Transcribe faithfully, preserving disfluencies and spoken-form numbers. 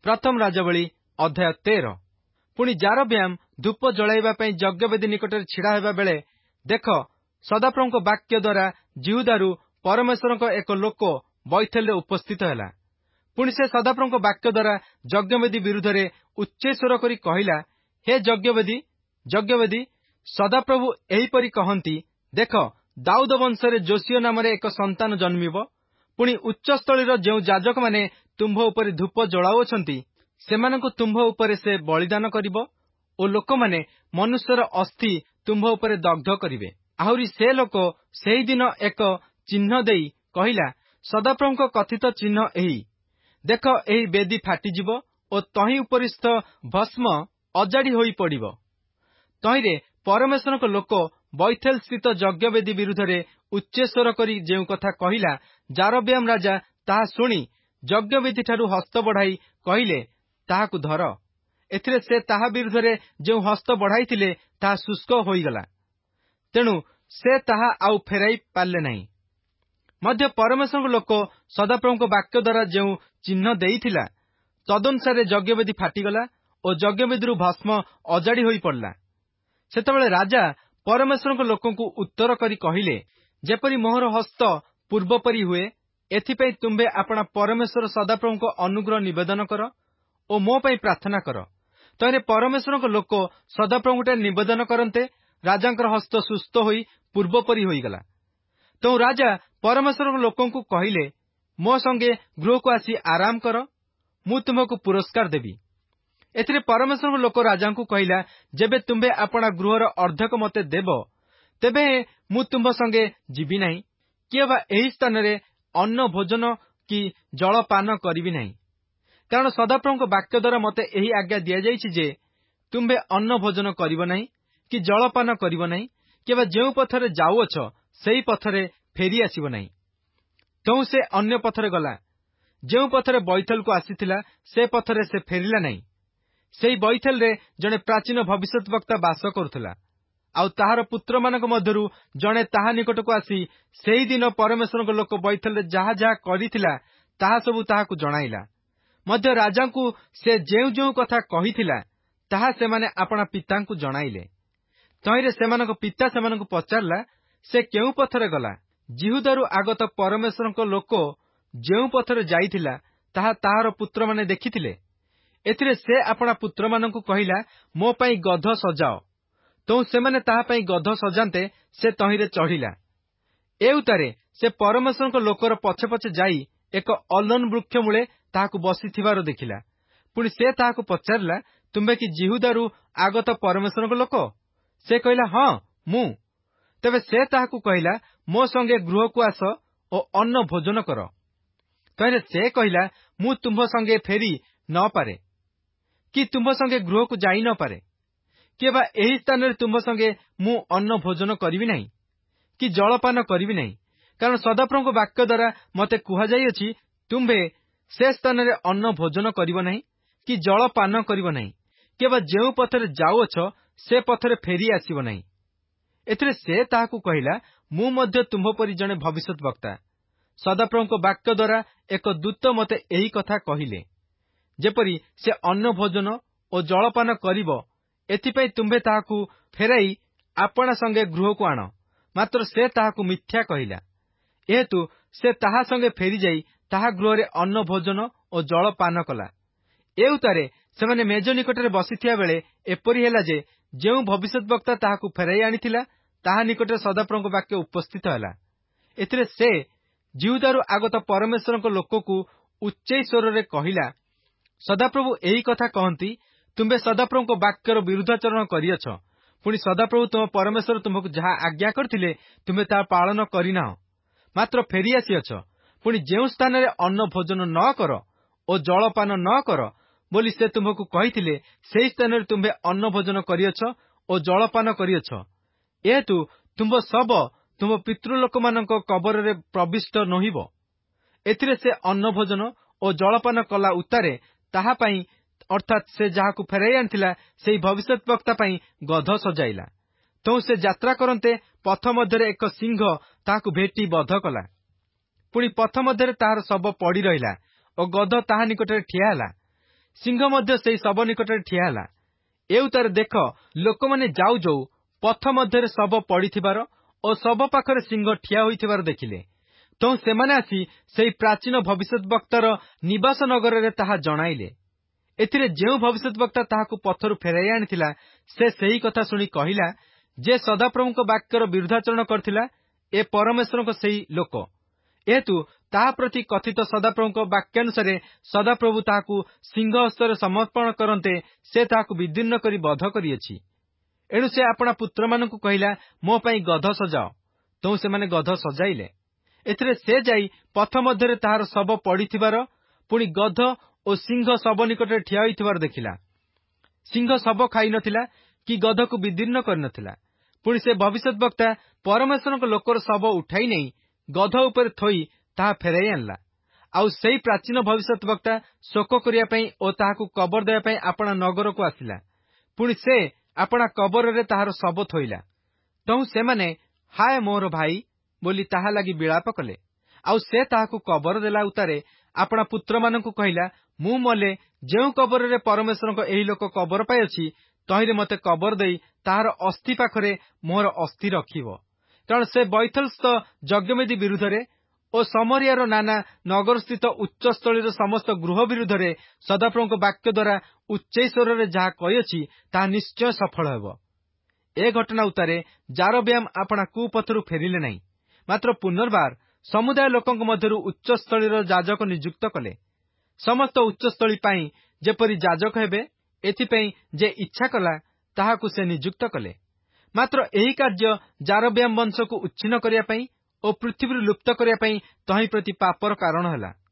प्रथम राजावली अध्याय तेरह। पुणी जारब्याम धूप जलाइबा पई यज्ञवेदी निकटरे छिड़ा हेबा बेले देख सदाप्रभुଙ୍କ वाक्य द्वारा जिहुदारू परमेश्वरଙ୍କ एक लोक बैथेलरे उपस्थित हैला। पुणी से सदाप्रभुଙ୍କ वाक्य द्वारा यज्ञवेदी विरुद्धरे उच्चस्वर करी कहिला, हे यज्ञवेदी यज्ञवेदी सदाप्रभु एहीपरि कहंती, देख दाऊद वंशरे जोसियो नामरे एक संतान जन्मिब। पुणी उच्चस्थलीर जेउ याजक माने तुम्भ उपरे धूप जलाउछंती सेमानंकु तुम्भ उपरे से बलिदान करिबो ओ लोकमाने मनुष्यर अस्थि तुम्भ उपरे दग्ध करिवे। आहुरी से लोक सेही दिन एक चिन्ह देई कहिला, सदाप्रभुଙ୍କ कथित चिन्ह एही, देख एही बेदी फाटिजिबो ओ तही उपरिस्थ भस्म अजाड़ी होई पड़िबो। तहीरे परमेश्वरଙ୍କ लोक बैथेल स्थित यज्ञवेदी विरुद्धरे उच्चस्वर करी जेउ कथा कहिला, जारब्याम राजा ताहा शुणी यज्ञवेदी ठारू हस्त बढ़ाई कहिले, ताहाकु धर। एथिरे से ताहा विरुद्धरे जेउ हस्त बढ़ाइथिले ताहा शुष्क होईगला, तेणु से ताहा आउ फेराई पारले नहीं। मध्य परमेश्वरଙ୍କ लोक सदाप्रभुଙ୍କ वाक्य द्वारा जेउ चिन्ह देइथिला तदनुसारे यज्ञवेदी फाटिगला ओ यज्ञवेदीरु भस्म अजाड़ी होई पड़ला। सेतबेले राजा परमेश्वरଙ୍କ लोकंकु उत्तर करी कहिले, जेपरि मोहर हस्त पूर्वपरि हुए, एथिपई तुम्बे आपणा परमेश्वर सदाप्रभुଙ୍କ अनुग्रह निवेदन कर ओ मो पई प्रार्थना कर। तने परमेश्वरଙ୍କ लोक सदाप्रभुटे निवेदन करन्ते राजांकर हस्त सुस्थ होई पूर्वपरि होईगला। तो राजा परमेश्वरଙ୍କ लोकंकु कहिले, मो संगे गृहकु आसी आराम कर, मु तुमको पुरस्कार देबी। एथिरे परमेश्वरଙ୍କ लोक राजांकु कहिला, जेबे तुम्बे आपणा गृहर अर्धक मते देब, तेबे मु तुम संगे जीवी नहीं, किबा एही स्थान रे अन्न भोजन कि जल पान करिवि नहीं। कारण सदाप्रभुଙ୍କ वाक्य द्वारा मते एही आज्ञा दिया जाइछि जे तुम्बे अन्न भोजन करिव नहीं कि जल पान करिव नहीं, किबा जेउ पथरे जाउअछ सेही पथरे फेरी आसिब नहीं। तो से अन्य पथरे गला, जेउ पथरे बैथेल को आसीथिला से पथरे से फेरिला नहीं। सेही बैथेल रे जने प्राचीन भविष्यत वक्ता बास करुथला, आउ ताहार पुत्र मानक मध्यरु जने ताहा निकट को आसी सेही दिन परमेश्वरଙ୍କ लोक बैथेल रे जाहा जाहा करिथिला ताहा सबु ताहाकु जणाइला। मध्य राजांकु से जेउ जेउ कथा कहिथिला ताहा सेमाने आपणा पितांकु जणाइले। तहिरे सेमानक पिता सेमानकु पचारला, से केउ पथरे गला। जिहुदारु आगत परमेश्वरଙ୍କ लोक जेउ पथरे जाइथिला ताहा ताहार पुत्र माने देखिथिले। एथिरे से आपणा पुत्र मानकु कहिला, मो पई गध सजाओ। तो सेमाने ताहा पई गध सजान्ते से तहिरे चढ़िला। एउतारे से परमेश्वरଙ୍କ लोकर पछे पछे जाई एक अलन वृक्ष मूले ताहाकु बसिथिबार देखिला। पुणी से ताहाकु पचारला, तुम्बे कि जिहुदारु आगत परमेश्वरଙ୍କ लोक? से कहिला, हाँ मु। तेबे से ताहाकु कहिला, मो संगे गृहकु आस ओ अन्न भोजन कर। तहिरे से कहिला, मु तुम्भ संगे फेरी न पारे कि तुम्भ संगे गृहकु जाई न पारे, केबा एही स्थान रे तुम्भ संगे मु अन्न भोजन करिवि नहीं कि जलपान करिवि नहीं। कारण सदाप्रभुଙ୍କ वाक्य द्वारा मते कुहा जाइअछि, तुम्भे से स्थान रे अन्न भोजन करिव नहीं कि जलपान करिव नहीं, केबा जेउ पथरे जाउअछ से पथरे फेरी आसिब नहीं। एथिरे से ताहाकु कहिला, मु मध्य तुम्भ परि जने भविष्यत वक्ता। सदाप्रभुଙ୍କ वाक्य द्वारा एक दूत मते एही कथा कहिले, जेपरि से अन्न भोजन ओ जलपान करिब, एथिपई तुम्भे ताहाकु फेराई आपणा संगे गृहकु आण। मात्र से ताहाकु मिथ्या कहिला। एहेतु से ताहा संगे फेरी जाई ताहा गृहरे अन्न भोजन ओ जल पान कला। एउतारे सेमाने मेज निकटरे बसिथिया बेले एपरि हेला जे जेउ भविष्यत वक्ता ताहाकु फेराई आनिथिला ताहा निकटरे सदाप्रभुଙ୍କ वाक्य उपस्थित हैला। एथिरे से जिहुदारु आगत परमेश्वरଙ୍କ लोककु उच्चै स्वରରେ कहिला, सदाप्रभु एही कथा कहंती, तुम्बे सदाप्रभुଙ୍କ वाक्यर विरुद्धाचरण करिअछ। पुणी सदाप्रभु तुम परमेश्वर तुमको जहा आज्ञा करथिले तुम्बे ता पालन करिनाह, मात्र फेरी आसीअछ। पुणी जेउ स्थान रे अन्न भोजन न कर ओ जलपान न कर बोली से तुमको कहिथिले, सेही स्थान रे तुम्बे अन्न भोजन करिअछ ओ जलपान करिअछ। एहेतु तुम सब तुम पितृलोक मानक कबर रे प्रविष्ट नहिब। एथिरे से अन्न भोजन ओ जलपान कला उतारे ताहा पई अर्थात से जाहाकु फेराई आनिथिला सेही भविष्यत वक्ता पई गध सजाइला। तो से यात्रा करन्ते पथ मध्यरे एक सिंह ताहाकु भेटी बध कला। पुणी पथ मध्यरे ताहार शब पड़ी रहिला ओ गध ताहा निकटरे ठिया ହେଲା। ସିଂହ ମଧ୍ୟ ସେହି ଶବ ନିକଟରେ ଠିଆ ହେଲା। ଏ ଉତ୍ତାରେ ଦେଖ, ଲୋକମାନେ ଯାଉ ଯାଉ ପଥ ମଧ୍ୟରେ ଶବ ପଡ଼ିଥିବାର ଓ ଶବ ପାଖରେ ସିଂହ ଠିଆ ହୋଇଥିବାର ଦେଖିଲେ। ତେଣୁ ସେମାନେ ଆସି ସେହି ପ୍ରାଚୀନ ଭବିଷ୍ୟତ ବକ୍ତାର ନିବାସ ନଗରରେ ତାହା ଜଣାଇଲେ। ଏଥିରେ ଯେଉଁ ଭବିଷ୍ୟତ ବକ୍ତା ତାହାକୁ ପଥରୁ ଫେରାଇ ଆଣିଥିଲା, ସେ ସେହି କଥା ଶୁଣି କହିଲା, ଯେ ସଦାପ୍ରଭୁଙ୍କ ବାକ୍ୟର ବିରୁଦ୍ଧାଚରଣ କରିଥିଲା, ଏ ପରମେଶ୍ୱରଙ୍କ ସେହି ଲୋକ। ଏହେତୁ ତାହା ପ୍ରତି କଥିତ ସଦାପ୍ରଭୁଙ୍କ ବାକ୍ୟାନୁସାରେ ସଦାପ୍ରଭୁ ତାହାକୁ ସିଂହ ହସ୍ତରେ ସମର୍ପଣ କରନ୍ତେ ସେ ତାହାକୁ ବିଦୀର୍ଣ୍ଣ କରି ବଧ କରିଅଛି। ଏଣୁ ସେ ଆପଣା ପୁତ୍ରମାନଙ୍କୁ କହିଲା, ମୋ ପାଇଁ ଗଧ ସଜାଅ। ତେଣୁ ସେମାନେ ଗଧ ସଜାଇଲେ। ଏଥିରେ ସେ ଯାଇ ପଥ ମଧ୍ୟରେ ତାହାର ଶବ ପଡ଼ିଥିବାର, ପୁଣି ଗଧ ଓ ସିଂହ ଶବ ନିକଟରେ ଠିଆ ହୋଇଥିବାର ଦେଖିଲା। ସିଂହ ଶବ ଖାଇନଥିଲା କି ଗଧକୁ ବିଦୀର୍ଣ୍ଣ କରିନଥିଲା। ପୁଣି ସେ ଭବିଷ୍ୟତ ବକ୍ତା ପରମେଶ୍ୱରଙ୍କ ଲୋକର ଶବ ଉଠାଇ ନେଇ ଗଧ ଉପରେ ଥୋଇ ତାହା ଫେରାଇ ଆଣିଲା। ଆଉ ସେହି ପ୍ରାଚୀନ ଭବିଷ୍ୟତ ବକ୍ତା ଶୋକ କରିବା ପାଇଁ ଓ ତାହାକୁ କବର ଦେବା ପାଇଁ ଆପଣା ନଗରକୁ ଆସିଲା। ପୁଣି ସେ ଆପଣା କବରରେ ତାହାର ଶବ ଥୋଇଲା। ତେଣୁ ସେମାନେ ହାୟ ମୋର ଭାଇ ବୋଲି ତାହା ଲାଗି ବିଳାପ କଲେ। ଆଉ ସେ ତାହାକୁ କବର ଦେଲା ଉତ୍ତାରେ ଆପଣା ପୁତ୍ରମାନଙ୍କୁ କହିଲା, ମୁଁ ମଲେ ଯେଉଁ କବରରେ ପରମେଶ୍ୱରଙ୍କ ଏହି ଲୋକ କବର ପାଇଅଛି, ତହିଁରେ ମୋତେ କବର ଦେଇ ତାହାର ଅସ୍ଥି ପାଖରେ ମୋର ଅସ୍ଥି ରଖିବ। କାରଣ ସେ ବୈଥଲସ୍ଥ ଯଜ୍ଞବେଦୀ ବିରୁଦ୍ଧରେ ଓ ସମରିୟାର ନାନା ନଗରସ୍ଥିତ ଉଚ୍ଚସ୍ଥଳୀର ସମସ୍ତ ଗୃହ ବିରୁଦ୍ଧରେ ସଦାପ୍ରଭୁଙ୍କ ବାକ୍ୟ ଦ୍ୱାରା ଉଚ୍ଚେଇ ସ୍ୱରରେ ଯାହା କହିଅଛି, ତାହା ନିଶ୍ଚୟ ସଫଳ ହେବ। ଏ ଘଟଣା ଉତ୍ତାରେ ଯାରୋବେଆମ ଆପଣା କୁପଥରୁ ଫେରିଲେ ନାହିଁ, ମାତ୍ର ପୁନର୍ବାର ସମୁଦାୟ ଲୋକଙ୍କ ମଧ୍ୟରୁ ଉଚ୍ଚସ୍ଥଳୀର ଯାଜକ ନିଯୁକ୍ତ କଲେ। ସମସ୍ତ ଉଚ୍ଚସ୍ଥଳୀ ପାଇଁ ଯେପରି ଯାଜକ ହେବେ, ଏଥିପାଇଁ ଯେ ଇଚ୍ଛା କଲା ତାହାକୁ ସେ ନିଯୁକ୍ତ କଲେ। ମାତ୍ର ଏହି କାର୍ଯ୍ୟ ଯାରୋବେଆମ ବଂଶକୁ ଉଚ୍ଛିନ୍ନ କରିବା ପାଇଁ ଓ ପୃଥିବୀରୁ ଲୁପ୍ତ କରିବା ପାଇଁ ତହିଁ ପ୍ରତି ପାପର କାରଣ ହେଲା।